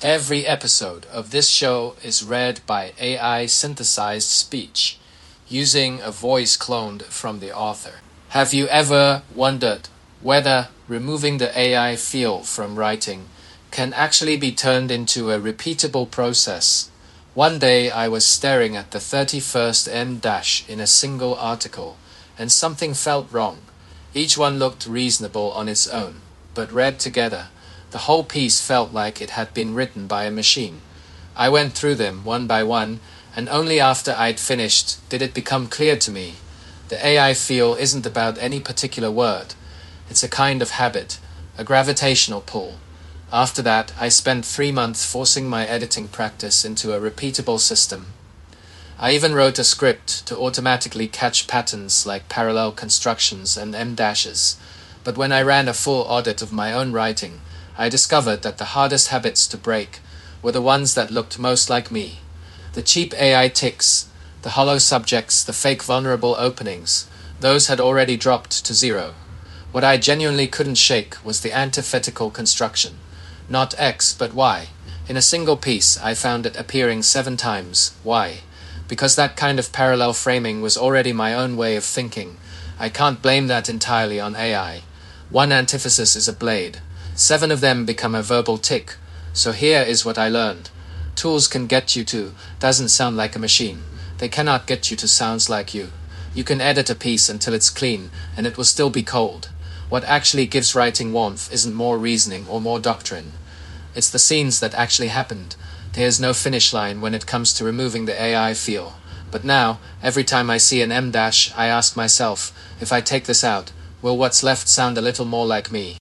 Every episode of this show is read by AI synthesized speech, using a voice cloned from the author. Have you ever wondered whether removing the AI feel from writing can actually be turned into a repeatable process? One day I was staring at the 31st M dash in a single article, and something felt wrong. Each one looked reasonable on its own, but read together, the whole piece felt like it had been written by a machine. I went through them one by one, and only after I'd finished did it become clear to me. The AI feel isn't about any particular word. It's a kind of habit, a gravitational pull. After that, I spent 3 months forcing my editing practice into a repeatable system. I even wrote a script to automatically catch patterns like parallel constructions and M dashes. But when I ran a full audit of my own writing, I discovered that the hardest habits to break were the ones that looked most like me. The cheap AI ticks, the hollow subjects, the fake vulnerable openings, those had already dropped to zero. What I genuinely couldn't shake was the antithetical construction. Not X, but Y. In a single piece, I found it appearing 7 times. Why? Because that kind of parallel framing was already my own way of thinking. I can't blame that entirely on AI. One antithesis is a blade. 7 of them become a verbal tick. So here is what I learned. Tools can get you to doesn't sound like a machine. They cannot get you to sounds like you. You can edit a piece until it's clean, and it will still be cold. What actually gives writing warmth isn't more reasoning or more doctrine. It's the scenes that actually happened. There's no finish line when it comes to removing the AI feel. But now, every time I see an M dash, I ask myself, if I take this out, will what's left sound a little more like me?